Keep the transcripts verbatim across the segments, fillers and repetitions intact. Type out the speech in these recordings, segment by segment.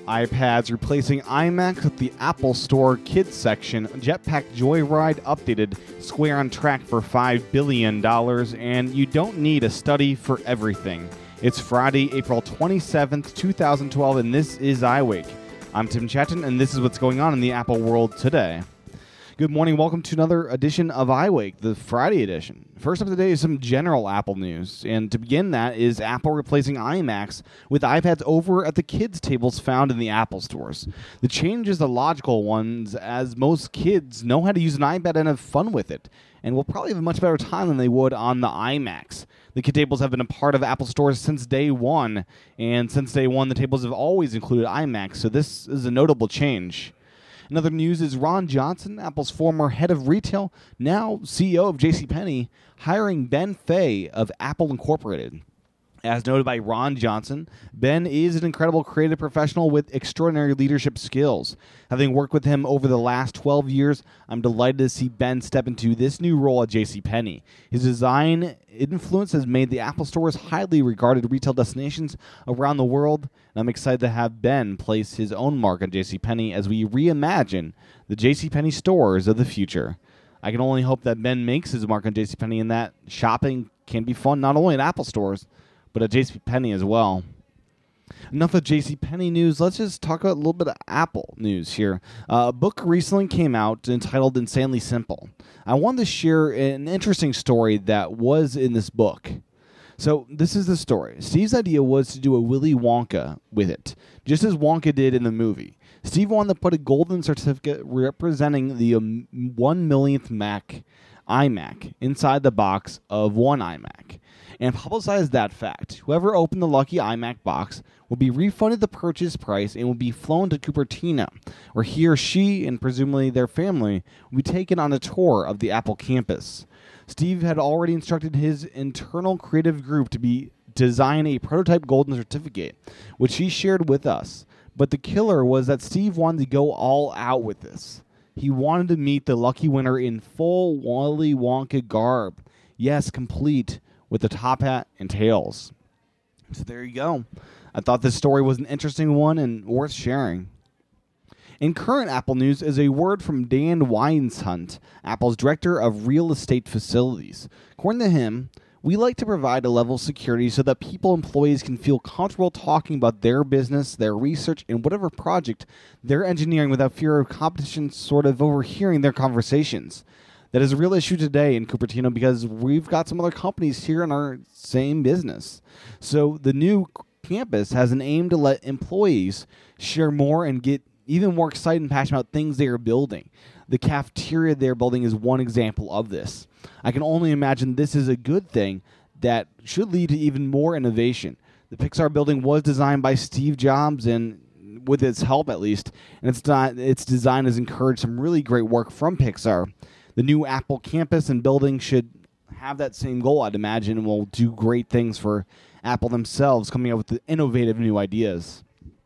iPads replacing iMacs with the Apple Store Kids section. Jetpack Joyride updated. Square on track for five billion dollars. And you don't need a study for everything. It's Friday, April twenty-seventh, twenty twelve, and this is iWake. I'm Tim Chatton, and this is what's going on in the Apple world today. Good morning. Welcome to another edition of iWake, the Friday edition. First up today is some general Apple news. And to begin that is Apple replacing iMacs with iPads over at the kids' tables found in the Apple stores. The change is the logical one, as most kids know how to use an iPad and have fun with it, and will probably have a much better time than they would on the iMacs. The kid tables have been a part of Apple stores since day one, and since day one, the tables have always included iMacs, so this is a notable change. Another news is Ron Johnson, Apple's former head of retail, now C E O of JCPenney, hiring Ben Fay of Apple Incorporated. As noted by Ron Johnson, Ben is an incredible creative professional with extraordinary leadership skills. Having worked with him over the last twelve years, I'm delighted to see Ben step into this new role at JCPenney. His design influence has made the Apple stores highly regarded retail destinations around the world, and I'm excited to have Ben place his own mark on JCPenney as we reimagine the JCPenney stores of the future. I can only hope that Ben makes his mark on JCPenney and that shopping can be fun not only at Apple stores, but at JCPenney as well. Enough of JCPenney news. Let's just talk about a little bit of Apple news here. Uh, a book recently came out entitled Insanely Simple. I wanted to share an interesting story that was in this book. So this is the story. Steve's idea was to do a Willy Wonka with it, just as Wonka did in the movie. Steve wanted to put a golden certificate representing the um, one millionth Mac iMac inside the box of one iMac, and publicize that fact. Whoever opened the lucky iMac box will be refunded the purchase price and will be flown to Cupertino, where he or she, and presumably their family, will be taken on a tour of the Apple campus. Steve had already instructed his internal creative group to be design a prototype golden certificate, which he shared with us. But the killer was that Steve wanted to go all out with this. He wanted to meet the lucky winner in full Willy Wonka garb. Yes, complete with the top hat and tails. So there you go. I thought this story was an interesting one and worth sharing. In current Apple news is a word from Dan Weinshunt, Apple's Director of Real Estate Facilities. According to him, we like to provide a level of security so that people, employees can feel comfortable talking about their business, their research, and whatever project they're engineering without fear of competition sort of overhearing their conversations. That is a real issue today in Cupertino because we've got some other companies here in our same business. So the new campus has an aim to let employees share more and get even more excited and passionate about things they are building. The cafeteria they're building is one example of this. I can only imagine this is a good thing that should lead to even more innovation. The Pixar building was designed by Steve Jobs, and with its help at least, and it's not, its design has encouraged some really great work from Pixar. The new Apple campus and building should have that same goal, I'd imagine, and will do great things for Apple themselves, coming up with the innovative new ideas.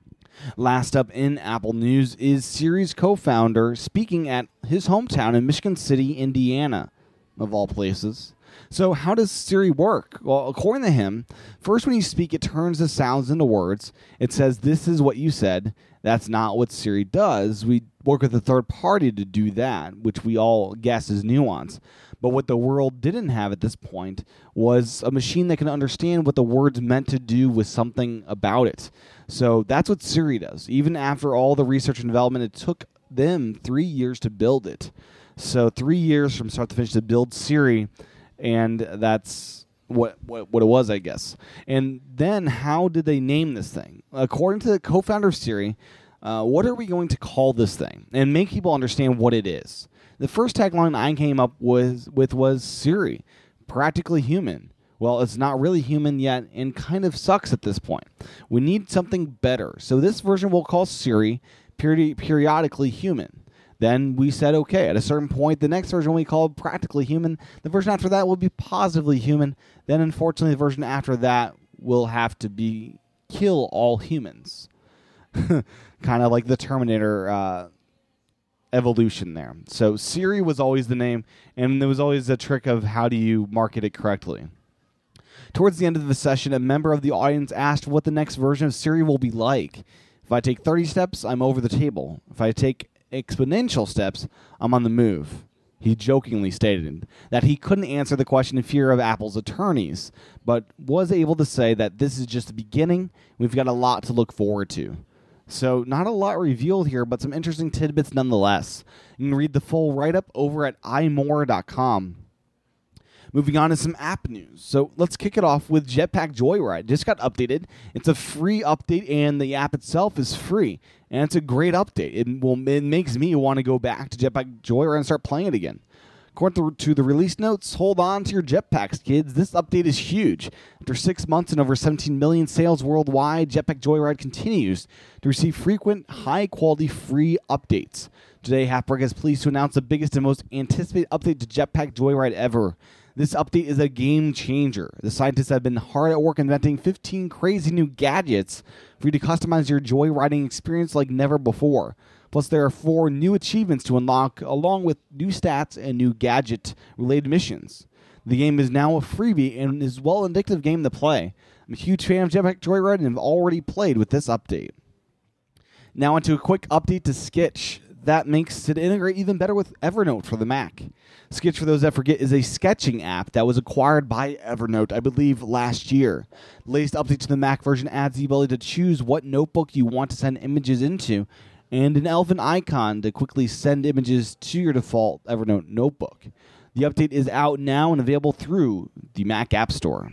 Last up in Apple news is Siri's co-founder speaking at his hometown in Michigan City, Indiana, of all places. So how does Siri work? Well, according to him, first when you speak, it turns the sounds into words. It says, this is what you said. That's not what Siri does. We work with a third party to do that, which we all guess is nuance. But what the world didn't have at this point was a machine that can understand what the words meant to do with something about it. So that's what Siri does. Even after all the research and development, it took them three years to build it. So three years from start to finish to build Siri, and that's what, what, what it was, I guess. And then how did they name this thing? According to the co-founder of Siri, uh, what are we going to call this thing? And make people understand what it is. The first tagline I came up with, with was Siri, practically human. Well, it's not really human yet and kind of sucks at this point. We need something better. So this version we'll call Siri peri- periodically human. Then we said, okay, at a certain point, the next version we called practically human. The version after that will be positively human. Then, unfortunately, the version after that will have to be kill all humans. Kind of like the Terminator uh, evolution there. So Siri was always the name, and there was always a trick of how do you market it correctly. Towards the end of the session, a member of the audience asked what the next version of Siri will be like. If I take thirty steps, I'm over the table. If I take exponential steps, I'm on the move. He jokingly stated that he couldn't answer the question in fear of Apple's attorneys, but was able to say that this is just the beginning. We've got a lot to look forward to. So not a lot revealed here, but some interesting tidbits nonetheless. You can read the full write-up over at i more dot com. Moving on to some app news. So let's kick it off with Jetpack Joyride. It just got updated. It's a free update, and the app itself is free. And it's a great update. It will it makes me want to go back to Jetpack Joyride and start playing it again. According to the release notes, hold on to your jetpacks, kids. This update is huge. After six months and over seventeen million sales worldwide, Jetpack Joyride continues to receive frequent, high-quality free updates. Today, Halfbrick is pleased to announce the biggest and most anticipated update to Jetpack Joyride ever. This update is a game changer. The scientists have been hard at work inventing fifteen crazy new gadgets for you to customize your joyriding experience like never before. Plus, there are four new achievements to unlock, along with new stats and new gadget-related missions. The game is now a freebie and is a well addictive game to play. I'm a huge fan of Jetpack Joyride and have already played with this update. Now onto a quick update to Skitch. That makes it integrate even better with Evernote for the Mac. Skitch, for those that forget, is a sketching app that was acquired by Evernote, I believe, last year. The latest update to the Mac version adds the ability to choose what notebook you want to send images into, and an elephant icon to quickly send images to your default Evernote notebook. The update is out now and available through the Mac App Store.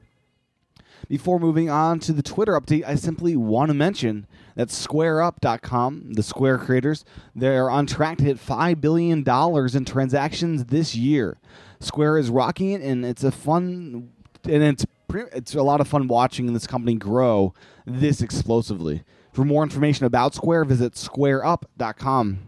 Before moving on to the Twitter update, I simply want to mention that Square Up dot com, the Square creators, they're on track to hit five billion dollars in transactions this year. Square is rocking it, and it's a fun, and it's it's a lot of fun watching this company grow this explosively. For more information about Square, visit Square Up dot com.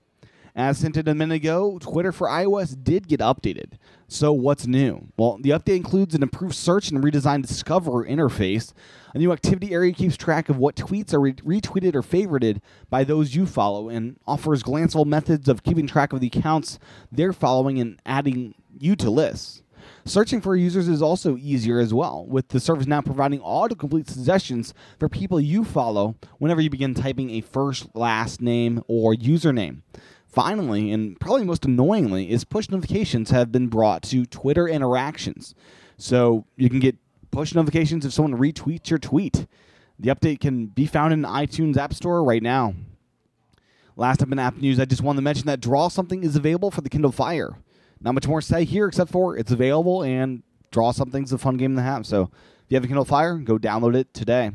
As hinted a minute ago, Twitter for iOS did get updated. So what's new? Well, the update includes an improved search and redesigned Discover interface. A new activity area keeps track of what tweets are re- retweeted or favorited by those you follow and offers glanceable methods of keeping track of the accounts they're following and adding you to lists. Searching for users is also easier as well, with the service now providing autocomplete suggestions for people you follow whenever you begin typing a first, last name, or username. Finally, and probably most annoyingly, is push notifications have been brought to Twitter interactions. So you can get push notifications if someone retweets your tweet. The update can be found in the iTunes App Store right now. Last up in app news, I just wanted to mention that Draw Something is available for the Kindle Fire. Not much more to say here except for it's available, and Draw Something's a fun game to have. So if you have a Kindle Fire, go download it today.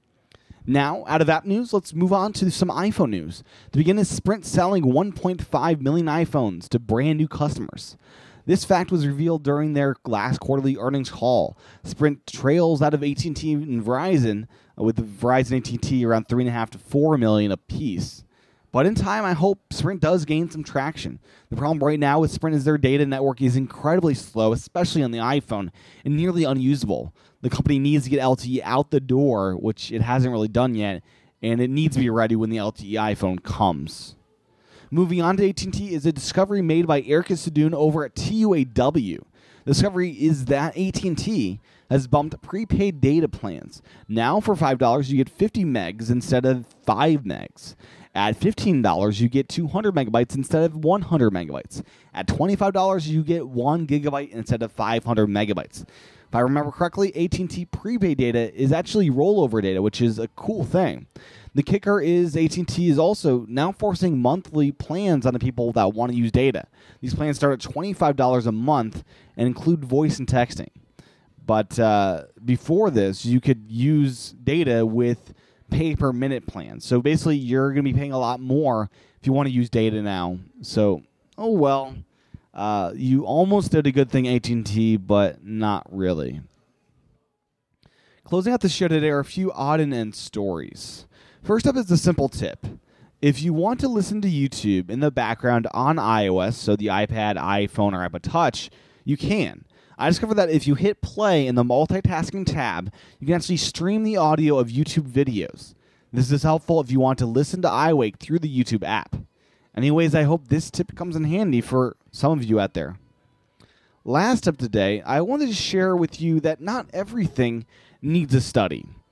Now, out of app news, let's move on to some iPhone news. To begin, is Sprint selling one point five million iPhones to brand new customers. This fact was revealed during their last quarterly earnings call. Sprint trails out of A T and T and Verizon, with Verizon and A T and T around three point five to four million apiece. But in time, I hope Sprint does gain some traction. The problem right now with Sprint is their data network is incredibly slow, especially on the iPhone, and nearly unusable. The company needs to get L T E out the door, which it hasn't really done yet, and it needs to be ready when the L T E iPhone comes. Moving on to A T and T is a discovery made by Erica Sadoun over at T U A W. The discovery is that A T and T has bumped prepaid data plans. Now for five dollars, you get fifty megs instead of five megs. At fifteen dollars, you get two hundred megabytes instead of one hundred megabytes. At twenty-five dollars, you get one gigabyte instead of five hundred megabytes. If I remember correctly, A T and T prepaid data is actually rollover data, which is a cool thing. The kicker is A T and T is also now forcing monthly plans on the people that want to use data. These plans start at twenty-five dollars a month and include voice and texting. But uh, before this, you could use data with pay per minute plans. So basically, you're going to be paying a lot more if you want to use data now. So, oh well. Uh, you almost did a good thing, A T and T, but not really. Closing out the show today are a few odd and end stories. First up is a simple tip. If you want to listen to YouTube in the background on iOS, so the iPad, iPhone, or iPod Touch, you can. I discovered that if you hit play in the multitasking tab, you can actually stream the audio of YouTube videos. This is helpful if you want to listen to iWake through the YouTube app. Anyways, I hope this tip comes in handy for some of you out there. Last up today, I wanted to share with you that not everything needs a study.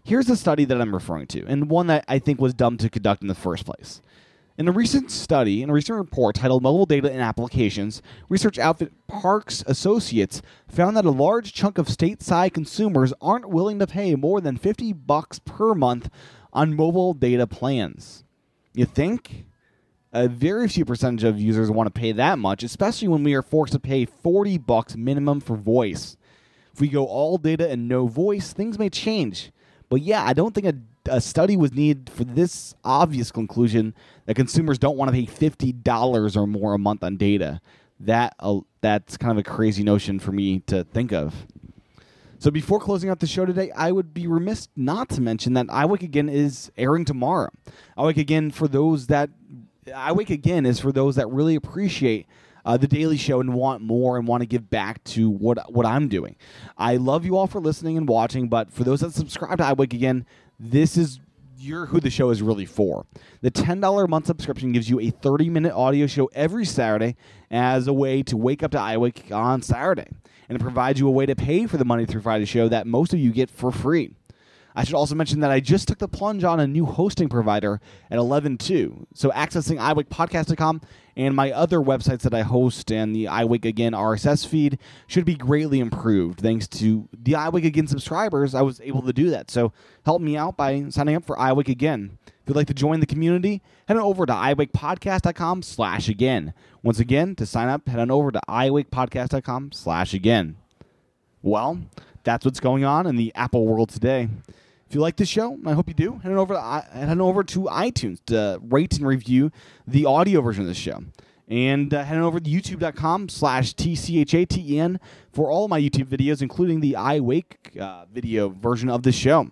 Here's the study that I'm referring to, and one that I think was dumb to conduct in the first place. In a recent study, in a recent report titled Mobile Data and Applications, research outfit Parks Associates found that a large chunk of stateside consumers aren't willing to pay more than fifty bucks per month on mobile data plans. You think? A very few percentage of users want to pay that much, especially when we are forced to pay forty bucks minimum for voice. If we go all data and no voice, things may change. But yeah, I don't think a A study was needed for this obvious conclusion that consumers don't want to pay fifty dollars or more a month on data. That uh, that's kind of a crazy notion for me to think of. So before closing out the show today, I would be remiss not to mention that I Wake Again is airing tomorrow. I Wake Again for those that I Wake Again is for those that really appreciate Uh, the Daily Show and want more and want to give back to what what I'm doing. I love you all for listening and watching, but for those that subscribe to I Wake Again, this is you're who the show is really for. The ten dollars a month subscription gives you a thirty-minute audio show every Saturday as a way to wake up to I Wake on Saturday. And it provides you a way to pay for the Monday through Friday show that most of you get for free. I should also mention that I just took the plunge on a new hosting provider at eleven two. So accessing i wake podcast dot com and my other websites that I host and the I Wake Again R S S feed should be greatly improved. Thanks to the I Wake Again subscribers, I was able to do that. So help me out by signing up for I Wake Again. If you'd like to join the community, head on over to i wake podcast dot com slash again. Once again, to sign up, head on over to i wake podcast dot com slash again. Well, that's what's going on in the Apple world today. If you like this show, I hope you do, head on over to, head on over to iTunes to rate and review the audio version of this show. And uh, head on over to youtube dot com slash T C H A T E N for all of my YouTube videos, including the I Wake uh, video version of the show.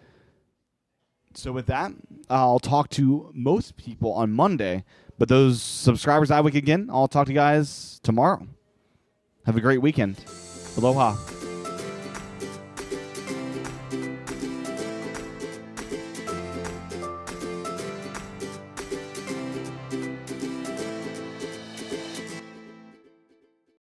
So with that, I'll talk to most people on Monday, but those subscribers I Wake Again, I'll talk to you guys tomorrow. Have a great weekend. Aloha.